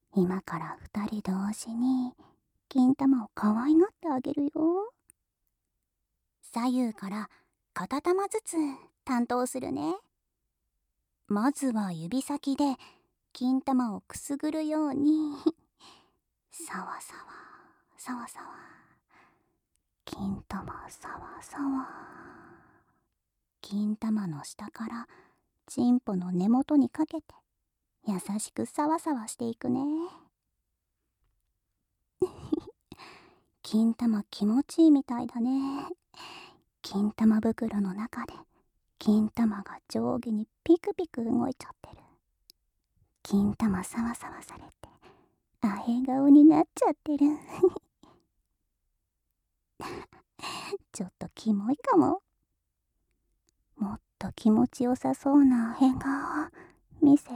今から2人同時に金玉を可愛がってあげるよ。左右から片玉ずつ担当するね。まずは指先で金玉をくすぐるようにさわさわさわさわ、金玉さわさわ。金玉の下からチンポの根元にかけて優しくさわさわしていくね。金玉気持ちいいみたいだね。金玉袋の中で金玉が上下にピクピク動いちゃってる。金玉さわさわされてアヘ顔になっちゃってる。ちょっとキモいかも。もっと気持ちよさそうなアヘ顔見せて。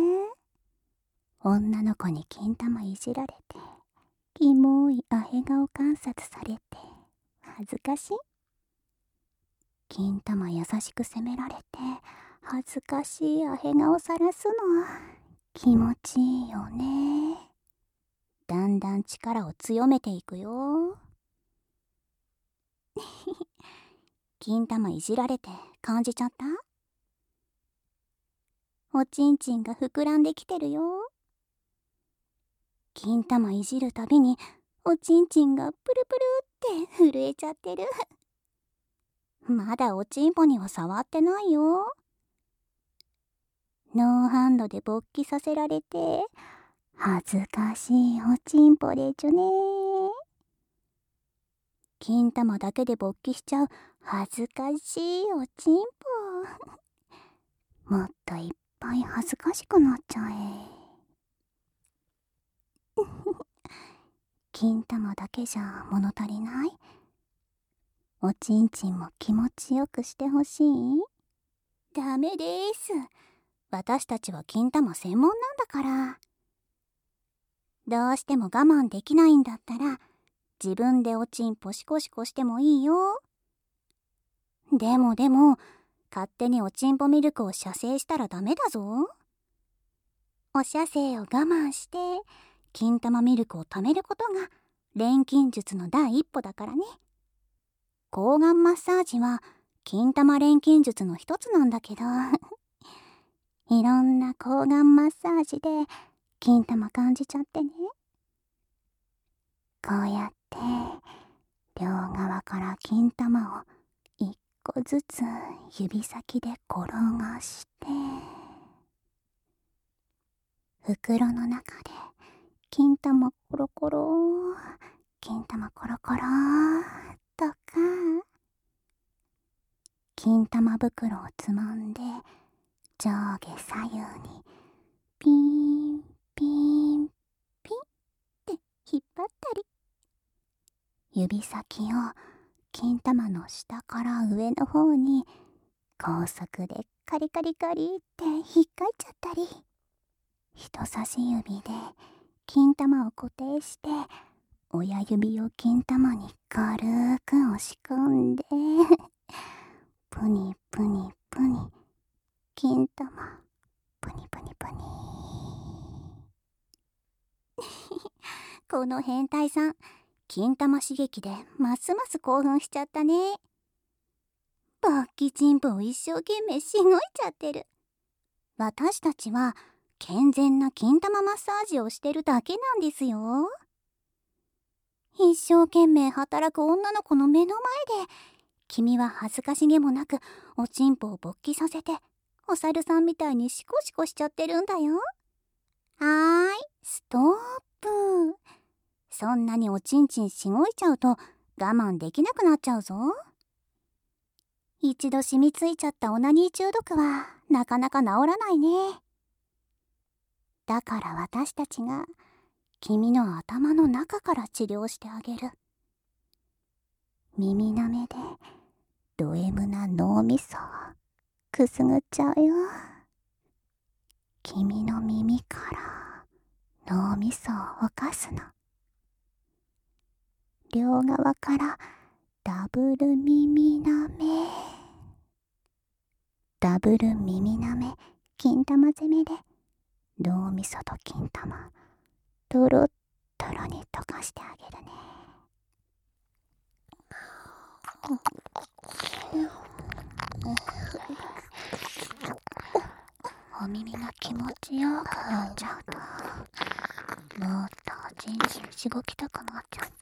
女の子に金玉いじられてキモいアヘ顔観察されて恥ずかしい。金玉優しく責められて恥ずかしいアヘ顔さらすの気持ちいいよね。だんだん力を強めていくよ。金玉いじられて感じちゃった？おちんちんが膨らんできてるよ。金玉いじるたびにおちんちんがプルプルって震えちゃってる。まだおちんぽには触ってないよ。ノーハンドで勃起させられて恥ずかしいおちんぽでちゅね。金玉だけで勃起しちゃう恥ずかしいおちんぽ。もっといっぱい恥ずかしくなっちゃえ。金玉だけじゃ物足りない？おちんちんも気持ちよくしてほしい？ダメです。私たちは金玉専門なんだから。どうしても我慢できないんだったら自分でおちんぽシコシコしてもいいよ。でも勝手におちんぽミルクを射精したらダメだぞ。お射精を我慢して金玉ミルクを貯めることが錬金術の第一歩だからね。睾丸マッサージは金玉錬金術の一つなんだけどいろんな睾丸マッサージで金玉感じちゃってね。こうやって両側から金玉を一個ずつ指先で転がして袋の中で金玉コロコロ、金玉コロコロとか、金玉袋をつまんで上下左右にピンピンピンって引っ張ったり、指先を金玉の下から上の方に高速でカリカリカリって引っかいちゃったり、人差し指で金玉を固定して親指を金玉に軽く押し込んでプニプニプニ、金玉プニプニプニこの変態さん、金玉刺激でますます興奮しちゃったね。勃起チンポを一生懸命しごいちゃってる。私たちは健全な金玉マッサージをしてるだけなんですよ。一生懸命働く女の子の目の前で君は恥ずかしげもなくおちんぽを勃起させてお猿さんみたいにシコシコしちゃってるんだよ。ストップ。そんなにおちんちんしごいちゃうと我慢できなくなっちゃうぞ。一度染みついちゃったオナニー中毒はなかなか治らないね。だから私たちが君の頭の中から治療してあげる。耳なめでド M な脳みそをくすぐっちゃうよ。君の耳から脳みそを動かすの。両側からダブル耳なめ。ダブル耳なめ金玉攻めで脳みそと金玉トロットロに溶かしてあげるね。お耳が気持ちよくなっちゃうと、もっとおちんちんしごきたくなっちゃった。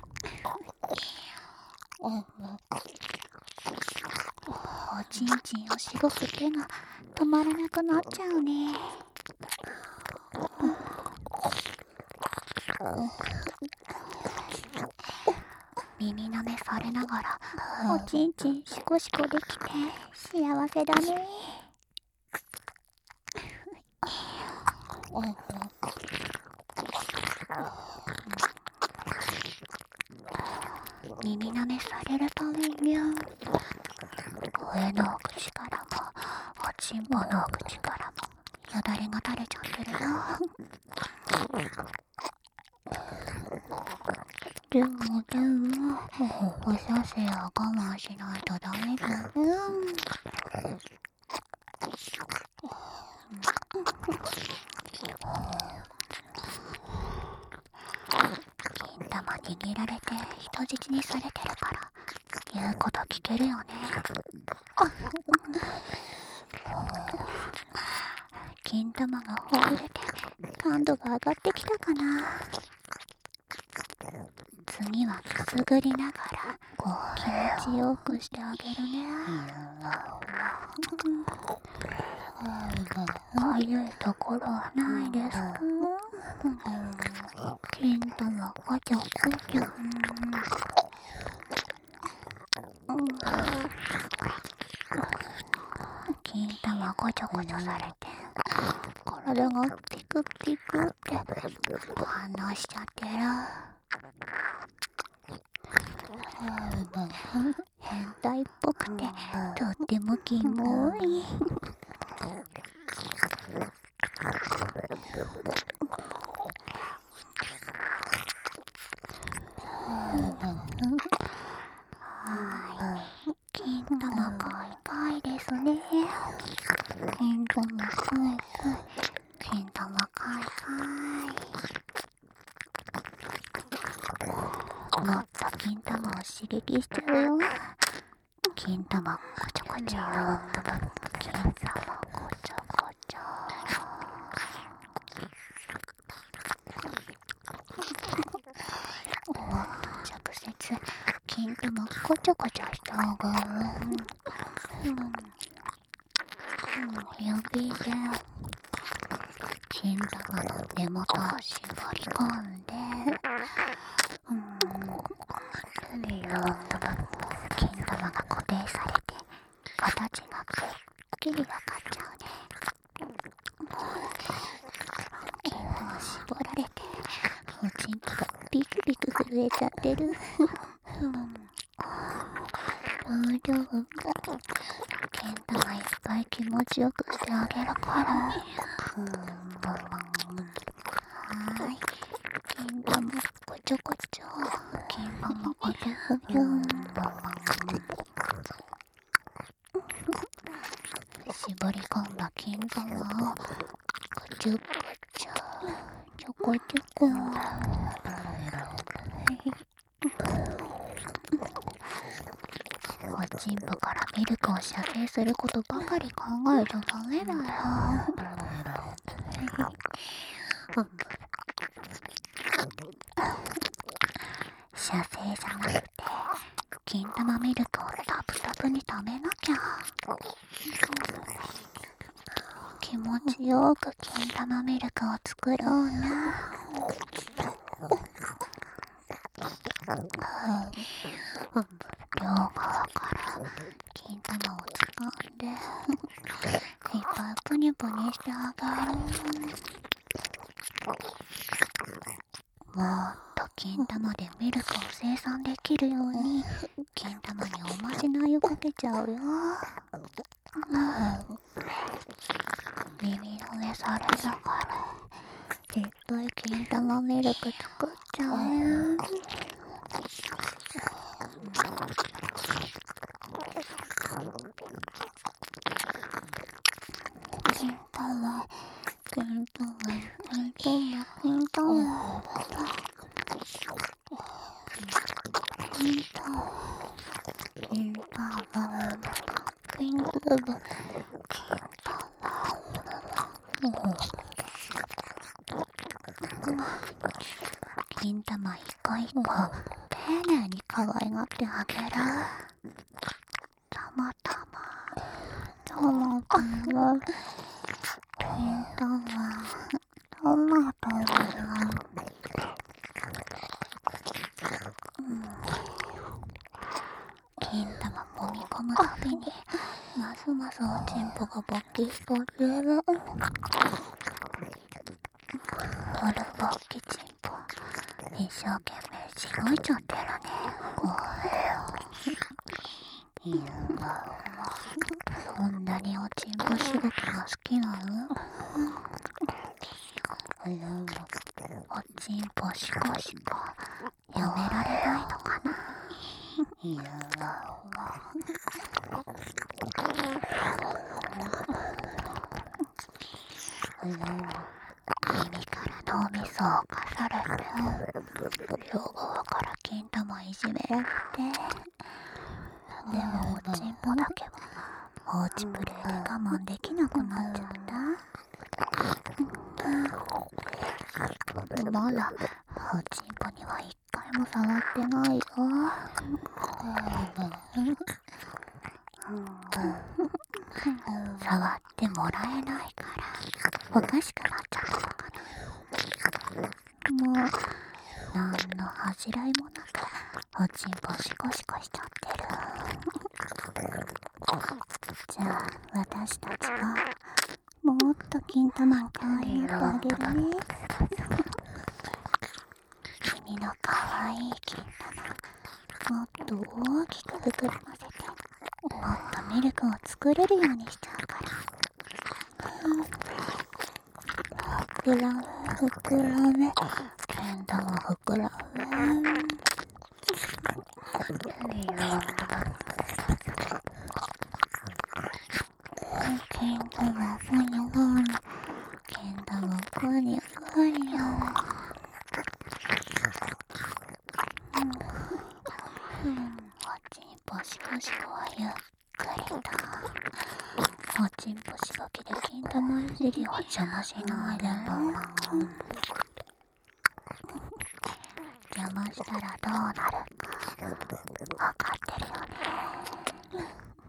おちんちんをしごく手が止まらなくなっちゃうね。耳舐めされながらおちんちんシコシコできて幸せだね。耳舐めされるために上の口からもおちんぽの口からもよだれが垂れちゃってるよ。でもおさせは我慢しないとダメだよ。金玉握られて人質にされてるから言うこと聞けるよね。金玉がほぐれて感度が上がってきたかな。次はくすぐりながら気持ちよくしてあげるね。かゆいところはないですか？金玉こちょこちょ。金玉こちょこちょされて体がピクピクって反応しちゃってる。変態っぽくてとってもキモい。金玉かいかいですね。金玉かいかい、金玉かいかい。もっと金玉を刺激しちゃうよ。金玉こちょこちょ、金玉こちょこちょ。もっと直接金玉こちょこちょした方が指で金玉の根元を絞り込んで金玉が固定されて形がくっきりわかっちゃうね。金玉絞られておちんぽがビクビク震えちゃってる。大丈夫？金玉いっぱい気持ちよくしてあげるから。はーい。金玉こちょこちょ。金玉こちょこちょ。絞り込んだ金玉をこちょこちょ。ちょこちょこ。おちんぽからミルクを射精することばかり考えちゃダメだよ。射精じゃなくて金玉ミルクをタプタプに食べなきゃ。気持ちよく金玉ミルクを作ろうな。両側から金玉を掴んでいっぱいプニプニしてあげる。もっと金玉でミルクを生産できるように金玉におまじないをかけちゃうよ。耳の上されながらいっぱい金玉ミルク作っちゃうよ。金玉、金玉、 金玉一個一個丁寧に可愛がってあげる。たまたま金玉揉み込むたびにますますおちんぽが勃起しとる。ドル勃起ちんぽ一生懸命しごいちゃってるね。そんなにおちんぽしごきが好きなの？おちんぽしこしこやめられないのかな。耳から脳みそをかされて、両側から金玉いじめられて、でもおちんぽだけは放置プレイで我慢できなくなっちゃった。まだおちんぽには一回も触ってないよ。触ってもらえないからおかしくなっちゃったのかな。もう何の恥じらいもなくおちんぽシコシコしちゃってる。じゃあ私たちはもっと金玉を可愛がってあげるね。君の可愛い金玉もっと大きく膨らませて、もっとミルクを作れるようにしちゃうから。膨らむ膨らめ、金玉膨らめ。金玉ふにょふにょ、金玉ふにょふにょ。おちんぽしこしこはゆっくりと。おちんぽしごきで金玉いじりを邪魔しないで。邪魔したらどうなるか分かってるよね。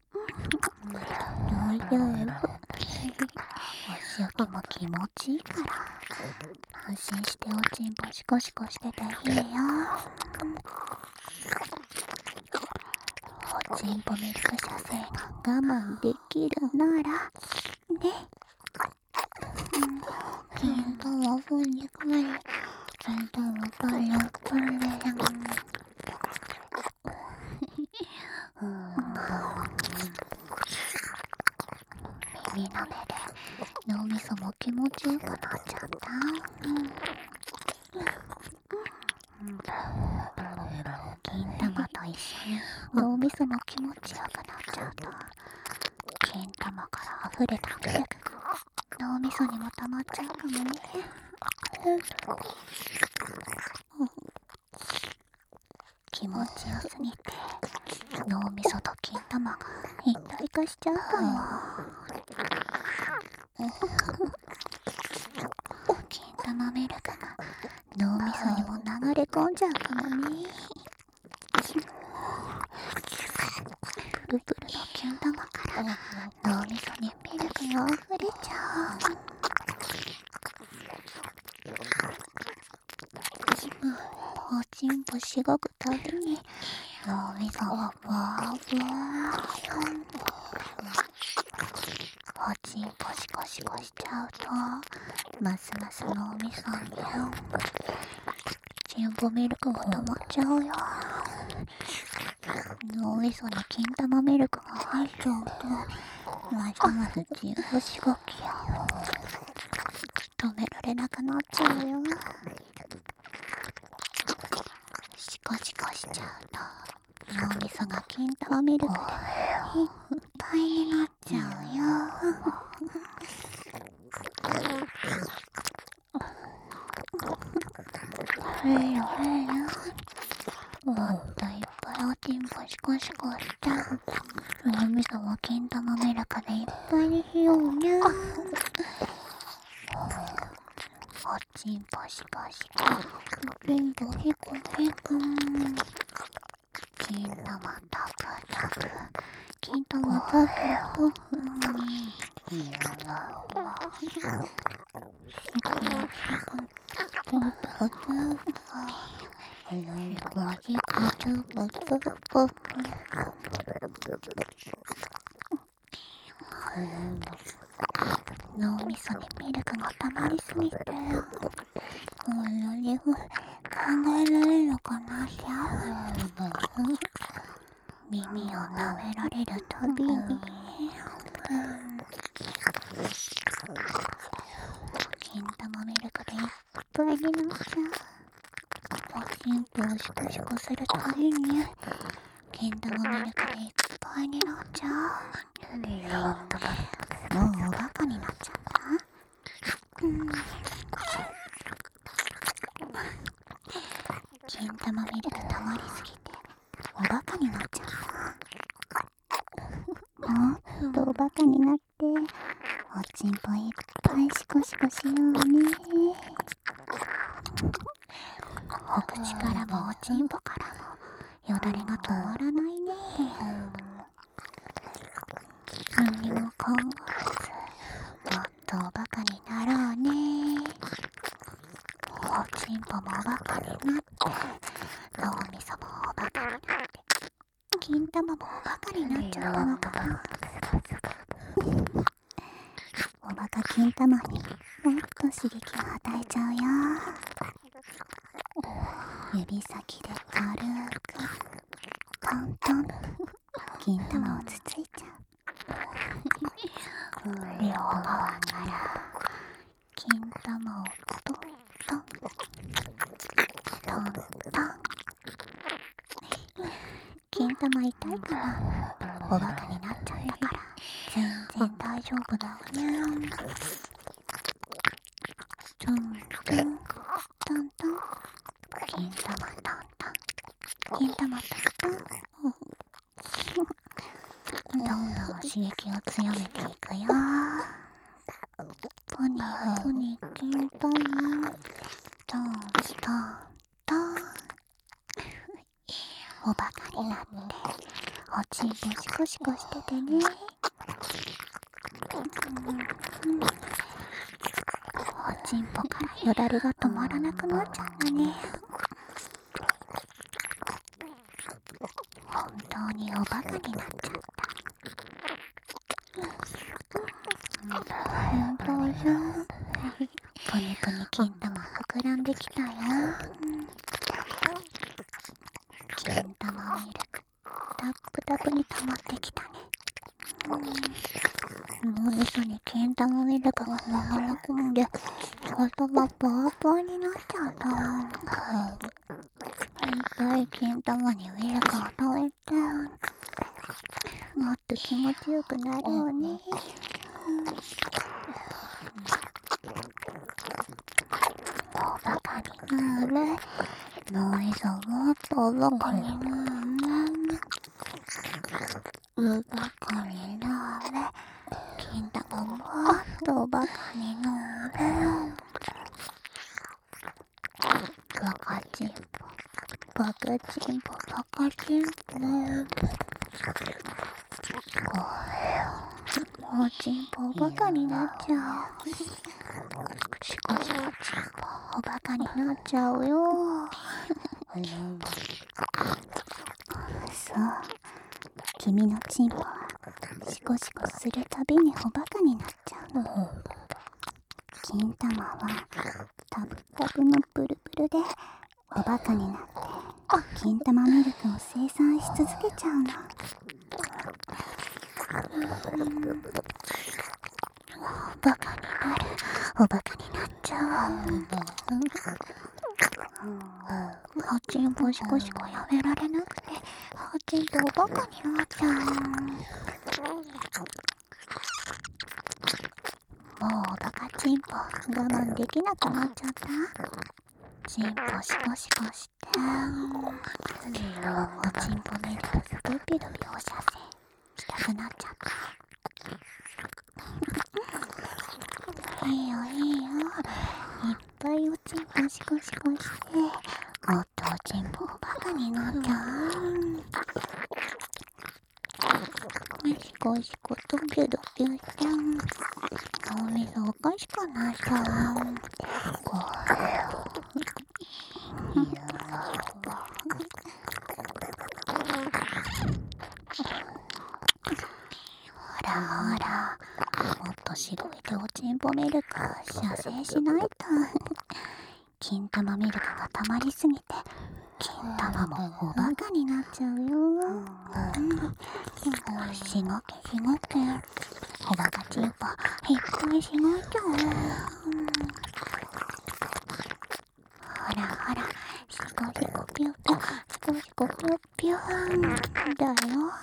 大丈夫。お仕置きも気持ちいいから安心しておちんぽシコシコしてていいよ。おちんぽミルク射精が我慢できるならね。金玉ふにふに、金玉パリパリ。耳の目で脳みそも気持ちよくなっちゃった。金玉と一緒に脳みそも気持ちよくなっちゃうと、金玉から溢れたミルクが脳みそにも溜まっちゃうかもね。気持ちよすぎて脳みそと金玉が一体化しちゃうかも。金玉ミルクが脳みそにも流れ込んじゃうかもね。プルプルの金玉から脳みそにミルクが溢れちゃう。おちんぽしごくたびに脳みそがふわふわ。おちんぽシコシコしちゃうとますます脳みそにちんぽミルクが溜まっちゃうよ。脳みそに金玉ミルクが入っちゃうとますますちんぽしごきを止められなくなっちゃうよ。シコシコしちゃうと脳みそが金玉ミルクでいっぱいになっちゃうよ。 もっといっぱいおちんぽシコシコした。脳みそも金玉メラカでいっぱいにしようね。おちんぽシコシコ、金玉シコシコ、金玉タプタプ、金玉タプタプ、脳みそにミルクが溜まりすぎて、こんなに考えられるのかなしゃ。耳を舐められるたびに、金玉ミルクでいっぱいになっちゃう。おちんぽをシコシコするたびに、金玉ミルクでいっぱいになっちゃう。もうおバカになっちゃった。金玉ミルク溜まりすぎておバカになっちゃった。もっとおバカになっておちんぽいっぱいシコシコしようね。お口からもおちんぽからもよだれが止まらないね。何にも考えずもっとおバカになろうね。おちんぽもおバカになって脳みそもおバカになって金玉もおバカになっちゃったのかな。おバカ金玉にもっと刺激を与えちゃうよ。指先で軽くトントン金玉をつついちゃう。両側から金玉をトントントントン。金玉痛いかな。おバカになっちゃったから全然大丈夫だわね。トントントントン、金玉トントン、金玉トントン。どんどん刺激を強めていくよ。ポニーポニー金玉トントントン。おバカになっておちんぽシコシコしててね。おちんぽからよだれが止まらなくなっちゃったね。本当におバカになっちゃった。本当じゃん。ぷにぷに金玉膨らんできたよ。金玉ミルクタップタプに溜まってきたね。脳みそに金玉ミルクが流れ込んで頭がパーパーになっちゃった。いっぱい金玉にミルクを溜めてもっと気持ちよくなろうね。おバカになれ。脳みそもっとおバカになれ。おバカになれ。金玉もっとおバカになれ。バカチンポバカチンポバカチンポ。おちんぽおバカになっちゃう。シコシコチンポおバカになっちゃうよ。そう、君のチンポはシコシコするたびにおバカになっちゃうの。金玉はタブタブのブルブルでおバカになって金玉ミルクを生産し続けちゃうの。おバカになる。おバカになっちゃう。おちんぽシコシコやめられなくておちんぽおバカになっちゃう。もうおバカチンポ我慢できなくなっちゃった。 ちんぽシコシコして、おちんぽミルクドビドビおしゃせしたくなっちゃった。いいよいいよ、いっぱいおちんぽシコシコして、もっとおちんぽバカになっちゃう。シコシコドビドビして、脳みそおかしくなっちゃう。ほらほら、もっと白いでおちんぽミルク射精しないと。金玉ミルクが溜まりすぎて、金玉もおバカになっちゃうよ。しごけしごけ、おバカちんぽいっぱいしごいちゃう。ほらほら、シコシコピュピュ、シコシコピュピュだよ。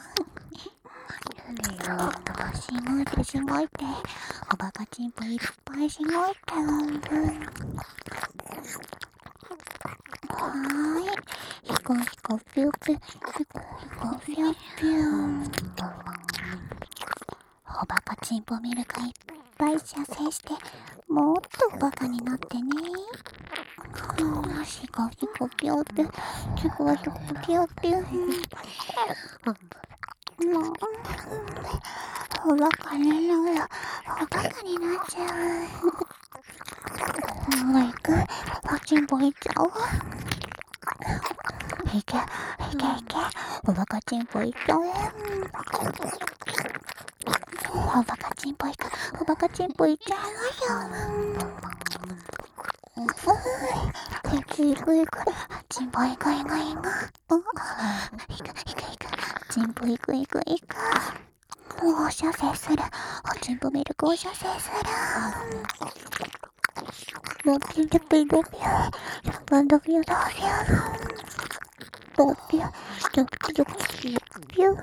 しごいてしごいて、おバカちんぽいっぱいしごいて。はーい、シコシコピュピュ、シコシコピュピュ。おバカちんぽミルクいっぱい射精して、もっとバカになってね。シコシコピュピュ、シコシコピュピュ。おバカになる、おバカになっちゃう。もう行く、おちんぽ行っちゃおう。いけいけいけ、おバカちんぽ行っちゃおう。おバカちんぽ行く、おバカちんぽ行っちゃうよ。いくいくいく、ちんぽ行くいくいく。いくいくいく、ちんぽ行くいくいく。お射精する、おちんぽミルクお射精する。ドビドビドビュー、ドビドビュドビュー、ドビュドビドビュー、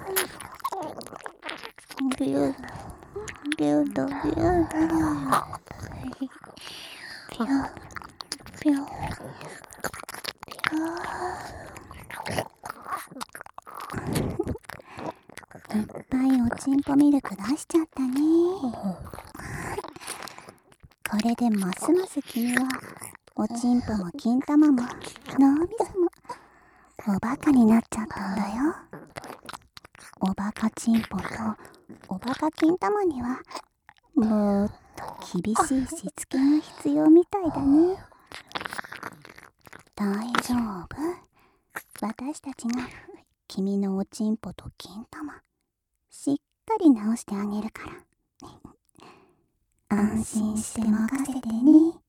ビュービュードビュー、ビュービュー。いっぱいおちんぽミルク出しちゃったね。これでますます君はおちんぽも金玉も脳みそもおバカになっちゃったんだよ。おバカちんぽとおバカ金玉にはもっと厳しいしつけが必要みたいだね。大丈夫、私たちが君のおちんぽと金玉しっかり直してあげるから。安心して任せてね。